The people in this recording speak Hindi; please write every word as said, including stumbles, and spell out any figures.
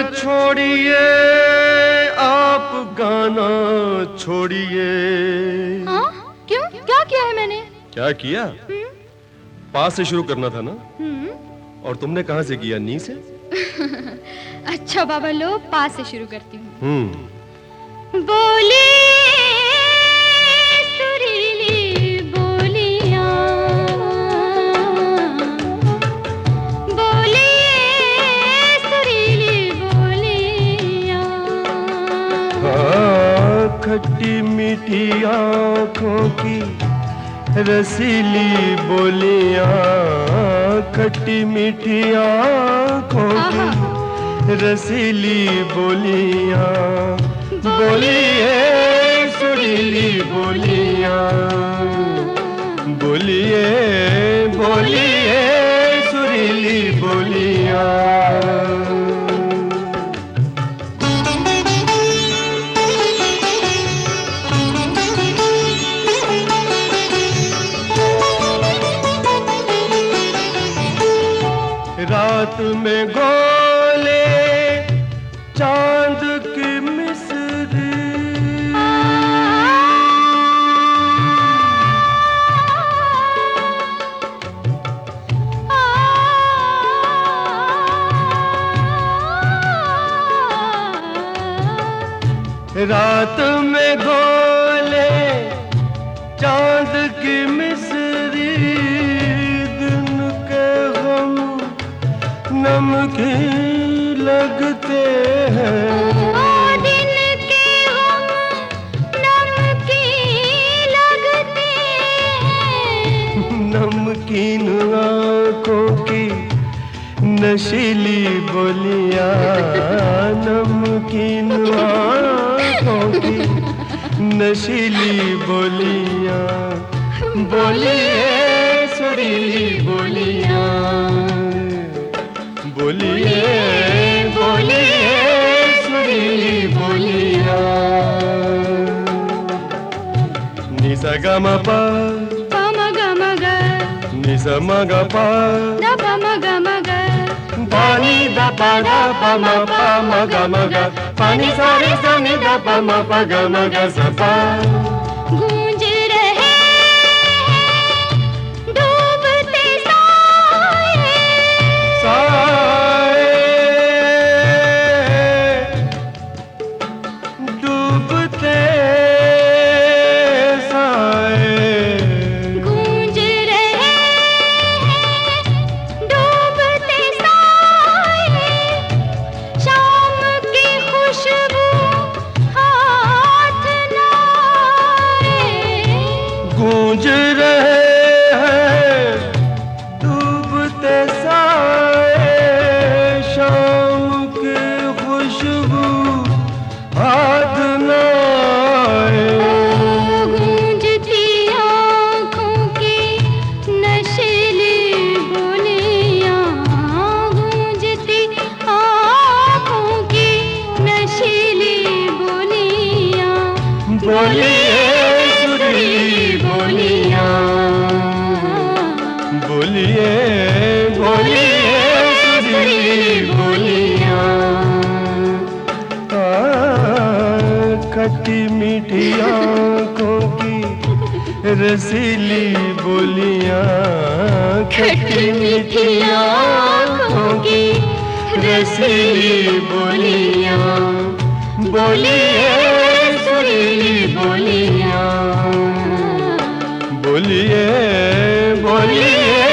छोड़िए आप गाना छोड़िए। हाँ? क्यों? क्या किया है मैंने? क्या किया? पास से शुरू करना था ना? हम्म। और तुमने कहां से किया? नी से? अच्छा बाबा लो, पास से शुरू करती हूँ। हम्म। बोली सुरीली बोलियां, बोली सुरीली बोलियां। हाँ, खट्टी मीठी आंखों की रसीली बोलियां, खट्टी मीठी आंखों की रसीली बोलियां, बोलिए सुरीली बोलियां, बोलिए बोलिए सुरीली बोलियां। रात में गोले चांद की मिस्री, रात में गोले चांद की मिस्री, दिन के गम नमकीन लगते हैं, दिन के गम नमकीन लगते हैं। नमकीन आंखों की नशीली बोलियां, नमकीन आंखों की नशीली बोलियां, बोलिए सुरीली बोलियां, बोलिए बोलिए सुरीली बोलियां। निसा गा मा पा, पा मा गा मा गा, निसा मा गा पा, दा पा मा गा मा गा, पानी दा पा गा पा मा पा मा गा मा गा, पानी सारे सा नि दा पा मा पा गा मा गा सा पा। गूंज रहे डूबते साए, साए डूबते साए, गूंज रहे डूबते साए, शाम की खुशबू हाथ लाए। गूंज रहे हैं डूबते साए, शाम की खुशबू हाथ न आए। गूंजती आँखों की नशीली बोलियां, गूंजती आँखों की नशीली बोलियां, बोलिए सुरीली बोलियां, बोलिए बोलिए सुरीली बोलियां। खट्टी मीठी आंखों की रसीली बोलियां, खट्टी मीठी आंखों की रसीली बोलियां, बोलिए सुरीली बोलियां, बोलिए बोलिए